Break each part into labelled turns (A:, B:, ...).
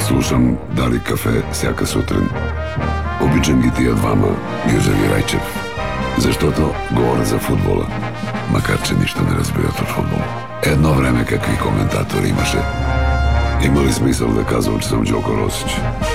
A: Слушам Дали кафе всяка сутрин. Обичам ги тия двама, Гюзев и Райчев. Защото говорят за футбола, макар че нищо не разбират от футбол. Едно време какви коментатори имаше. Има ли смисъл да казвам, че съм Джоко Росич?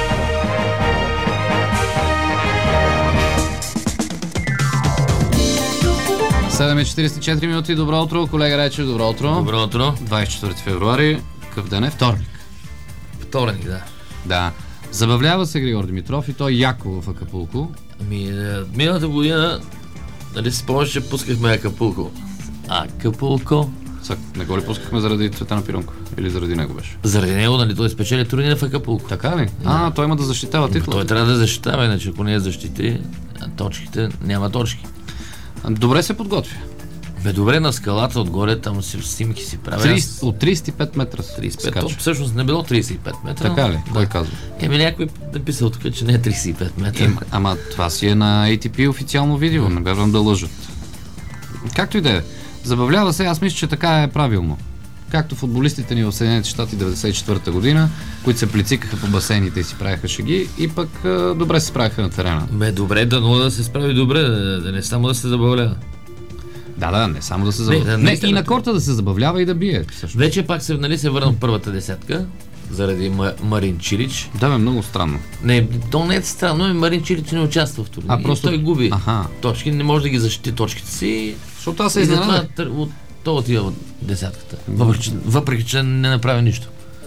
B: Седем и 44 минути. Добро утро, колега Райчев, добро утро.
C: Добро утро.
B: 24 февруари. Какъв ден е? Вторник.
C: Вторник, да.
B: Да. Забавлява се Григор Димитров и той яко в Акапулко.
C: Миналата година, нали си спомняш, че пускахме Акапулко. Акапулко.
B: Не го ли пускахме заради Цветан Пиронков? Или заради него беше?
C: Заради него, нали, той спечели турнира в Акапулко.
B: Така ли? Да. Той има да защитава титла.
C: Той трябва да защитава, иначе ако не я защити, точките, няма точки.
B: Добре се подготвя.
C: Добре, на скалата отгоре, там снимки си прави.
B: От 35 метра.
C: 35, то всъщност не било 35 метра.
B: Така ли? Кой казва?
C: Някой написал тук, че не е 35 метра.
B: Ама това си е на ATP официално видео, не бявам да лъжат. Както и да е. Забавлява се, аз мисля, че така е правилно. Както футболистите ни в Съединените щати 94-та година, които се плицикаха по басейните и си правяха шеги, и пък добре се справяха на терена.
C: Добре, да се справи добре, да не само да се забавлява.
B: Да, не само да се забавлява. И на корта да се забавлява и да бие.
C: Вече пак се върна в първата десятка, заради Марин Чилич.
B: Да, много странно.
C: То не е странно, Марин Чилич не участва в турнира.
B: Просто
C: той губи точки, не може да ги защити точките си.
B: Защото аз се изненадах.
C: Той отива от десятката. Въпреки, че не направи нищо.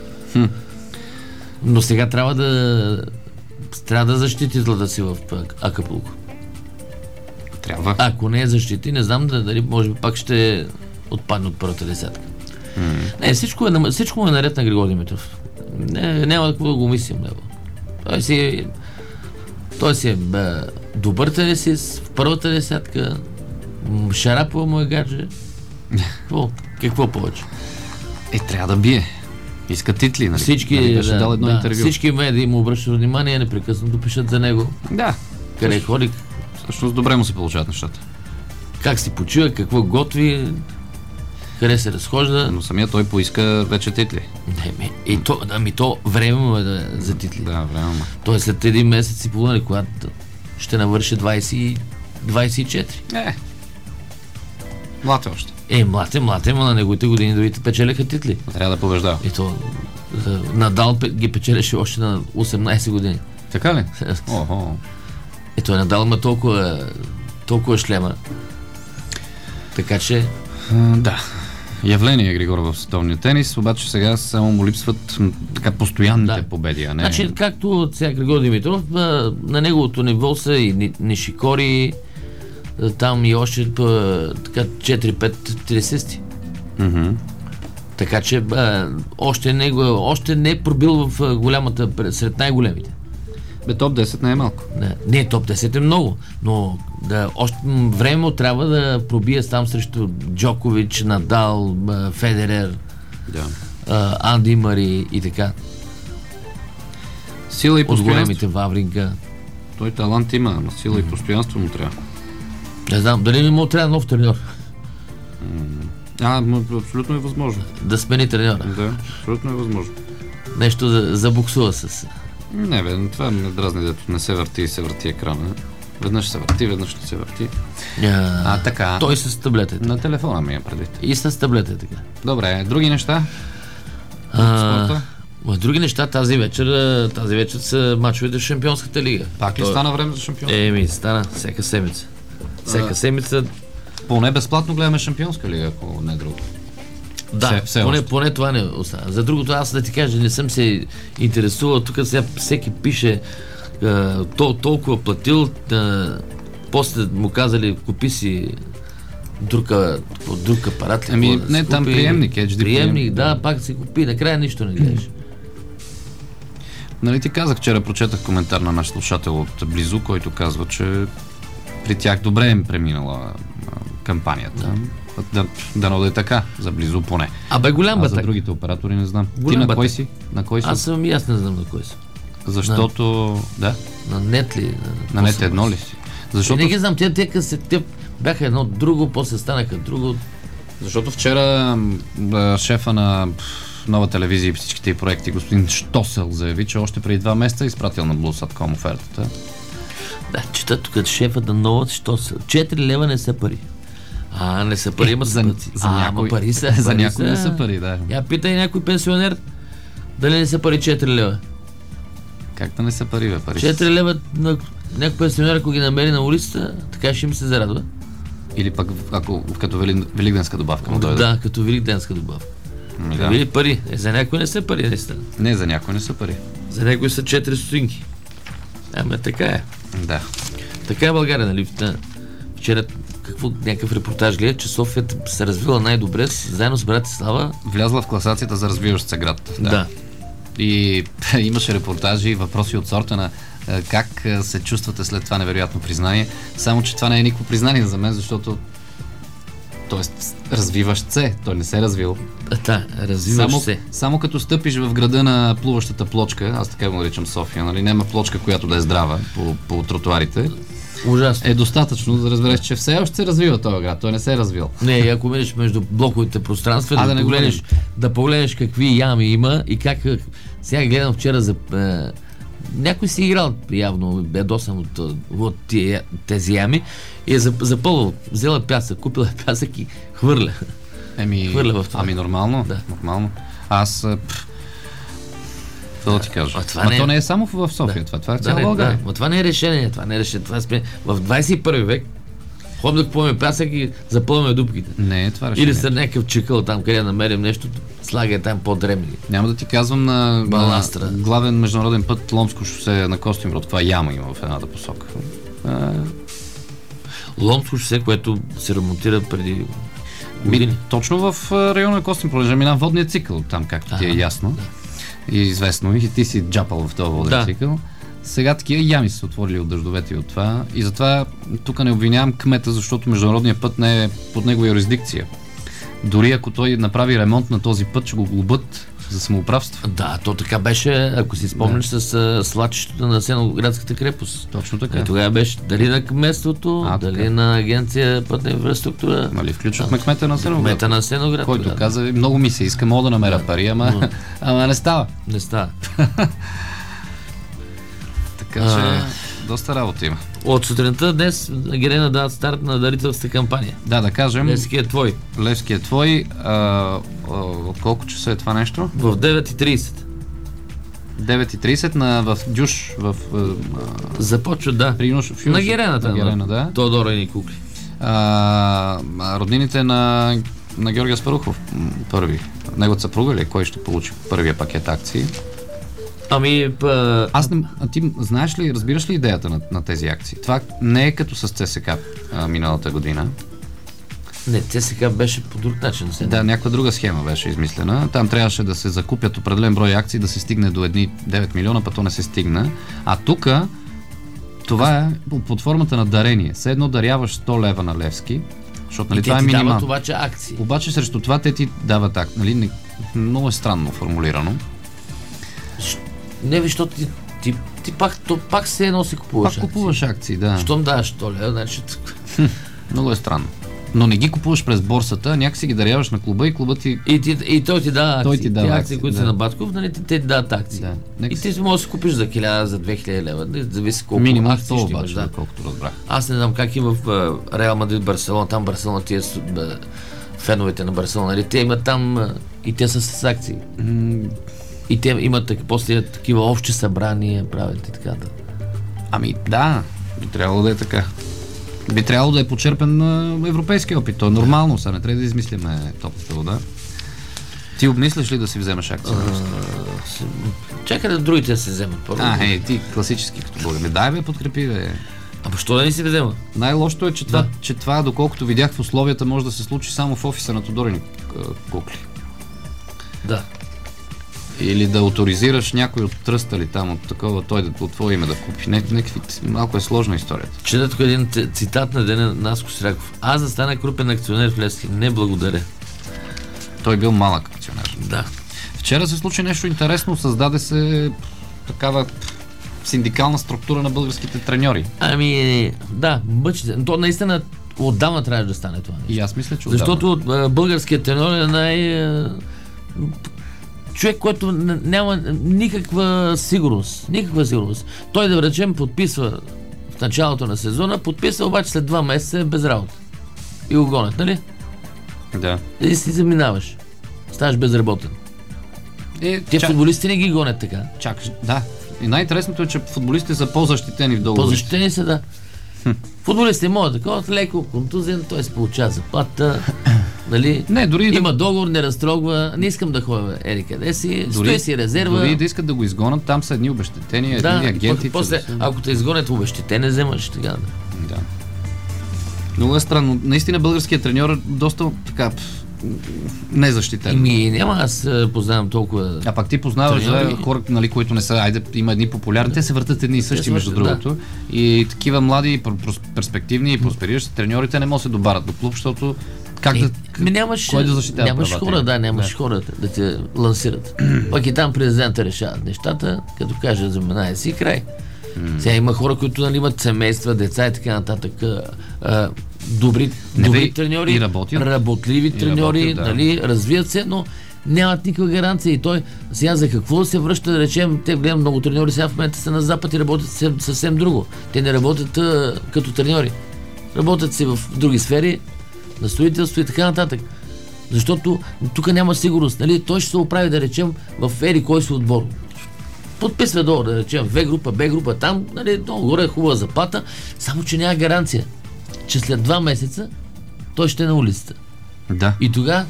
C: Но сега трябва да защити титлата си в Акапулко.
B: Трябва.
C: Ако не я защити, не знам дали може би пак ще отпадне от първата десятка. Всичко му е наред на Григор Димитров. Няма какво да го мислим него. Той си е добър тенисист в първата десятка. Шарапова му е гадже. Какво повече?
B: Трябва да бие. Иска титли, нали?
C: Всички,
B: беше дал едно интервю.
C: Всички медии му обръщат внимание, непрекъснато пишат за него.
B: Да.
C: Къде ходи?
B: Всъщност добре му се получават нещата.
C: Как си почива, какво готви, къде се разхожда.
B: Но самия той поиска вече титли.
C: То време му е за титли.
B: Да, време му.
C: Той след един месец и половина, когато ще навърши 24.
B: Млад е още.
C: Млад е, но на неговите години другите печелиха титли.
B: Трябва да побеждава.
C: И то Надал ги печелеше още на 18 години.
B: Така ли?
C: Той Надал има толкова шлема. Така че...
B: Да. Явление Григор в световния тенис, обаче сега само му липсват така постоянните победи, а не...
C: Значи, както сега Григор Димитров, на неговото ниво са и Нишикори, там и още така 4-5 тенисисти. Така че още не е пробил в голямата, сред най-големите.
B: Топ 10 не е малко.
C: Не, топ 10 е много, но още време трябва да пробие там срещу Джокович, Надал, Федерер, Анди Мари и така.
B: Сила и постоянство.
C: От големите Вавринка.
B: Той талант има, но сила и постоянство му трябва.
C: Не знам, дали му трябва нов треньор?
B: Абсолютно е възможно.
C: Да смени треньора?
B: Да, абсолютно е възможно.
C: Нещо забуксува с...
B: Не, това ме дразни, дето не се върти и се върти екрана. Веднъж се върти, веднъж не се върти. Така.
C: Той с таблета.
B: На телефона ми е предвид.
C: И с таблета така.
B: Добре, други неща? Спорта?
C: Други неща тази вечер са мачовете в Шампионската лига.
B: Пак ли стана време за Шампионската?
C: Стана всяка седмица. Всяка седмица.
B: Поне безплатно гледаме Шампионска лига, ако не друго.
C: Да, поне това не остана. За другото, аз да ти кажа, не съм се интересувал. Тук сега всеки пише толкова платил, после му казали купи си друг апарат.
B: Не, там приемник, HD
C: приемник, да, пак си купи, накрая нищо не гледаш.
B: Нали ти казах, вчера прочетах коментар на наш слушател от Близо, който казва, че при тях добре им преминала кампанията. Дано да е така, за Близо поне.
C: Голям батак.
B: За другите оператори не знам. Ти на кой си? Аз
C: съм и аз не знам на кой си.
B: Защото... Да?
C: На нет ли?
B: На нет едно ли си?
C: Защото... Не ги знам, те бяха едно друго, после станаха друго.
B: Защото вчера шефа на Нова телевизия и всичките й проекти, господин Штосел заяви, че още преди 2 месеца е изпратил на Bluesat.com офертата.
C: Да, чета тук шефа на Нова, що са. 4 лева не са пари. Не са пари, ама са пъти.
B: Някой,
C: пари са.
B: За някой не са пари, да.
C: Я питай някой пенсионер дали не са пари 4 лева.
B: Как да не са пари, бе, пари?
C: 4 лева на някой пенсионер, ако ги намери на улицата, така ще им се зарадва.
B: Или пък ако като великденска добавка му дойде.
C: Да, като великденска добавка.
B: Да.
C: Били пари. За някой не са пари, наистина.
B: Не, за някой не са пари.
C: За някой са 4 стотинки. Ама така е.
B: Да.
C: Така е България, нали? Вчера някакъв репортаж гледа, че София се развила най-добре заедно с Братислава.
B: Влязла в класацията за развиващ се град.
C: Да.
B: И имаше репортажи и въпроси от сорта на как се чувствате след това невероятно признание. Само, че това не е никакво признание за мен, защото развиващ се, той не се е развил.
C: Да, развиващ се.
B: Само като стъпиш в града на плуващата плочка, аз така го наричам София, нали, няма плочка, която да е здрава по тротуарите.
C: Ужасно.
B: Е достатъчно да разбереш, че все още се развива този град, той не се е развил.
C: Не, ако минеш между блоковите пространства, да погледнеш какви ями има и как... Сега гледам вчера за... някой си играл явно бедосан от тези ями и е запълвал, взела пясък, купила пясък и хвърля. Хвърля в това.
B: Ами нормално,
C: да.
B: Нормално. Аз... Това да ти кажа. То не е само в София, това е цяла България.
C: Но това не е решение, Това сме в 21 век. Ходим да купуваме пясък и запълваме дупките.
B: Не е това решение.
C: Или са някакъв чекъл там, къде намерим нещо, слагай там по-дребни.
B: Няма да ти казвам на главен международен път Ломско шосе на Костинброд. Това яма има в едната посока.
C: Ломско шосе, което се ремонтира преди години.
B: Точно в района на Костинброд, мина водният цикъл там, както ти е ясно. Да. И известно. И ти си джапал в този воден цикъл. Сега такива ями са отворили от дъждовете и от това. И затова тук не обвинявам кмета, защото международният път не е под негова юрисдикция. Дори ако той направи ремонт на този път, ще го глобят за самоуправство.
C: Да, то така беше, ако си спомняш, с свлачището на Сеноградската крепост.
B: Точно така.
C: И тогава беше дали на кметството, дали на агенция пътна инфраструктура.
B: Нали, включвахме кмета на Сеноград.
C: Кмета на Сеноград.
B: Който каза, много ми се иска, мога да намеря пари, ама не става.
C: Не става.
B: Така че доста работа има.
C: От сутринта днес Герена дава старт на дарителската кампания.
B: Да кажем.
C: Левски е твой.
B: Левски е твой. От колко часа е това нещо?
C: В 9:30.
B: 9:30 в Дюш.
C: Започва, да. На Герената.
B: На Герена, да.
C: Тодора и кукли.
B: Роднините на Георги Аспарухов първи. Неговата съпруга ли? Кой ще получи първия пакет акции? Ти знаеш ли, разбираш ли идеята на тези акции? Това не е като с ЦСК миналата година.
C: Не, ЦСК беше по друг начин.
B: Да, някаква друга схема беше измислена. Там трябваше да се закупят определен брой акции, да се стигне до едни 9 милиона, па то не се стигна. А тук това е под формата на дарение. Все едно даряваш 100 лева на Левски, защото това е минимално.
C: Дават обаче акции.
B: Обаче срещу това те ти дават акции. Нали? Много е странно формулирано.
C: Не, защото ти пак се едно си купуваш акции.
B: Пак купуваш акции, да.
C: Щом даваш 100 лева, значи...
B: Много е странно. Но не ги купуваш през борсата, някакси ги даряваш на клуба и клубът ти...
C: И той ти дава акции.
B: Той ти дава
C: акции, които са на Батков, нали, те ти дават акции. Да. И ти можеш да си купиш за 1000, за 2000 лева. зависи колко
B: минимум
C: акции ще имаш.
B: Да. Колкото разбрах.
C: Аз не знам как и в Реал Мадрид, Барселона, там Барселона тия феновете на Барселона, нали, те имат там и те са с акции. И те имат после такива общи събрания, правят и така да.
B: Да, би трябвало да е така. Би трябвало да е почерпен на европейски опит. То е нормално, сега не трябва да измисляме топлата вода. Ти обмисляш ли да си вземеш акция?
C: Чакай да другите се вземат първо.
B: Ти класически като българ. Дай бе, подкрепи бе.
C: Защо да не си взема?
B: Най-лошото е, че това, доколкото видях в условията, може да се случи само в офиса на Тодорин кукли.
C: Да.
B: Или да авторизираш някой от тръста ли там, от такова, той от твое име да купи. Малко е сложна историята.
C: Чета тук един цитат на деня на Аско Сираков. Аз да стана крупен акционер в Левски. Не благодаря.
B: Той бил малък акционер.
C: Да.
B: Вчера се случи нещо интересно. Създаде се такава синдикална структура на българските треньори.
C: Да, мъчите. То наистина отдавна трябва да стане това.
B: И аз мисля, че
C: защото българският треньор е човек, който няма никаква сигурност. Никаква сигурност. Той, да речем, подписва в началото на сезона, подписва, обаче след 2 месеца е без работа. И го гонят, нали?
B: Да.
C: И си заминаваш. Ставаш безработен. Те футболисти не ги гонят така.
B: Чакаш, да. И най-интересното е, че футболистите са по-защитени в договор.
C: По-защитени са, да. Футболистите могат такова, леко контузен, той се получава заплата, нали?
B: Не, дори
C: има договор, не разтрогва, не искам да ходя къде си, стои си резерва.
B: Дори да искат да го изгонят, там са едни обещетения, едни агенти.
C: После, ако те изгонят обещетение, вземаш така.
B: Да. Много е странно. Наистина българският треньор е доста така незащитен.
C: Няма, аз познавам толкова.
B: А пак ти познаваш хора, нали, които не са, има едни популярни, те се въртат едни и същи, между другото. Да. И такива млади, перспективни и проспериращи треньорите не могат да се добавят до клуб, защото кой да защитава
C: нямаш хора, нямаш хора да те лансират. Пък и там президента решават нещата, като каже заминай си край. Сега има хора, които, нали, имат семейства, деца и така нататък. Добри треньори, работливи треньори, нали, развият се, но нямат никаква гаранция. И той сега за какво се връща, да речем, те гледам много треньори сега в момента са на Запад и работят съвсем друго. Те не работят като треньори. Работят си в други сфери, на строителство и така нататък. Защото тук няма сигурност. Нали? Той ще се оправи, да речем, в ери кой си отбор. Подписва долу, да речем, В група, Б група, там, нали, долу горе е хубава заплата, само че няма гаранция, че след 2 месеца той ще е на улицата.
B: Да.
C: И тогава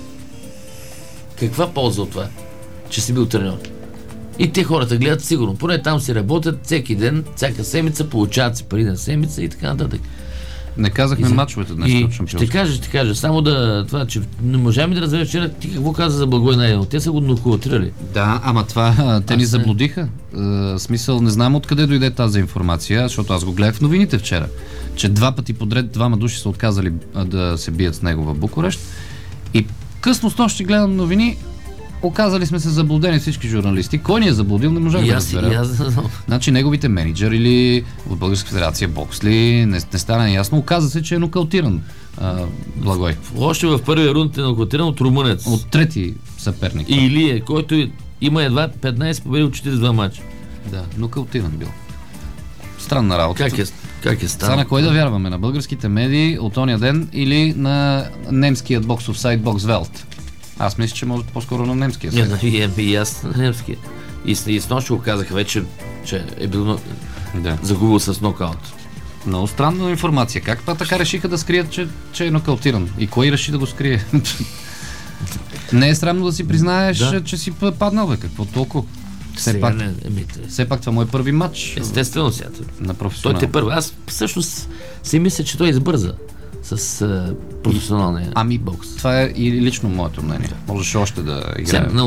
C: каква полза от това, че си бил треньор? И те хората гледат сигурно. Поне там си работят всеки ден, всяка седмица, получават си пари на седмица и така нататък.
B: Не казахме мачовете днес от шампионството.
C: Ще кажа, само това, че не можем да разберем вчера ти какво каза за Благой Найденов. Те са го нокаутирали.
B: Да, ама това те ни заблудиха. Смисъл, не знам откъде дойде тази информация, защото аз го гледах в новините вчера, че 2 пъти подред 2 души са отказали да се бият с него в Букурещ. И късно снощи гледам новини, оказали сме се заблудени всички журналисти. Кой ни е заблудил, не можем да разберем. Значи неговите менеджери или от Българска федерация бокс ли, не стана ясно. Оказа се, че е нокаутиран Благой.
C: Още в първия рунд е нокаутиран от румънец.
B: От трети съперник.
C: И Илия, който има едва 15 победи от 42 мача.
B: Да, нокаутиран бил. Странна работа.
C: Как е станал?
B: Сега на кой да вярваме? На българските медии от ония ден или на немският боксов сайт Boxwelt? Аз мисля, че може по-скоро на немския сайт.
C: И аз на немския. И с нощ го казах вече, че е бил загубил с нокаут.
B: Много странна информация. Как така решиха да скрият, че е нокаутиран? И кой реши да го скрие? Не е срамно да си признаеш, че си паднал, бе. Какво толкова? Все пак това му е първи матч.
C: Естествено сега.
B: На професионал.
C: Той те първи. Аз всъщност си мисля, че той избърза с професионалния бокс.
B: Това е и лично моето мнение. Можеше още да играе.
C: На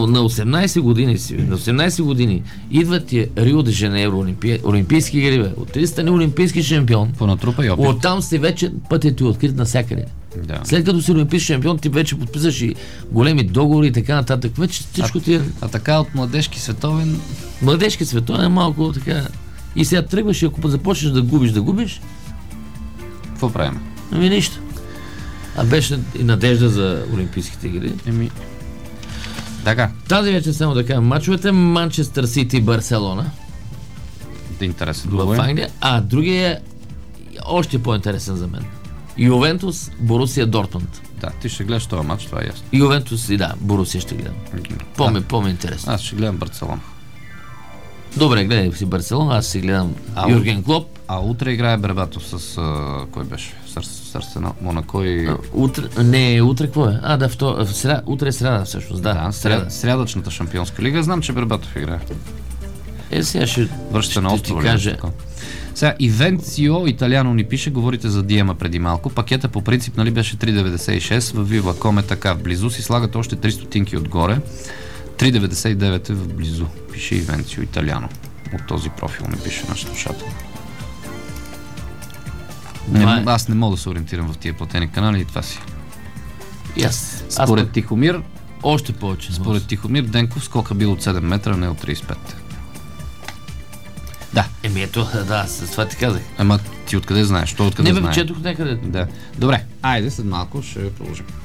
C: 18 години идват Рио де Жанейро, олимпийски игри, от 3 стане олимпийски шампион.
B: Понатрупа и опит.
C: Оттам си вече пътят ти открит навсякъде. Да. След като си олимпийски шампион, ти вече подписаш и големи договори и така нататък. Вече всичко ти е...
B: А така от младежки световен...
C: Младежки световен е малко така... И сега тръгваш и ако започнеш да губиш...
B: Какво правим?
C: Ами нищо. А беше и надежда за олимпийските игри.
B: Така.
C: Тази вече само да кажем мачовете. Манчестър Сити и Барселона.
B: Интересен
C: в Англия. А другия е още по-интересен за мен. Ювентус, Борусия, Дортмунд.
B: Да, ти ще гледаш този матч, това е ясно.
C: Ювентус и Борусия ще гледам. По-интересно.
B: Аз ще гледам Барселона.
C: Добре, гледай си Барселона, аз си гледам Юрген Клоп.
B: А утре играе Бербатов с... кой беше? С Арсенал, Монако и...
C: Утре какво е? Утре е сряда всъщност, да.
B: Срядъчната шампионска лига. Знам, че Бербатов играе.
C: Сега ще
B: връща на острова.
C: Каже.
B: Сега, Ивенцио Италиано ни пише, говорите за Диема преди малко. Пакета по принцип, нали, беше 3,96, в Viva.com е така вблизу, си слагат още 3 стотинки отгоре. 3,99 е вблизу, пише Ивенцио Италиано. От този профил ми пише наш слушател. Аз не мога да се ориентирам в тия платени канали и това си. Според Тихомир,
C: още повече.
B: Според Тихомир Денков скока бил от 7 метра, не от 35. Да.
C: С това ти казах.
B: Ама ти откъде знаеш? Той откъде знаеш?
C: Не, четох някъде.
B: Да. Добре, айде след малко ще продължим.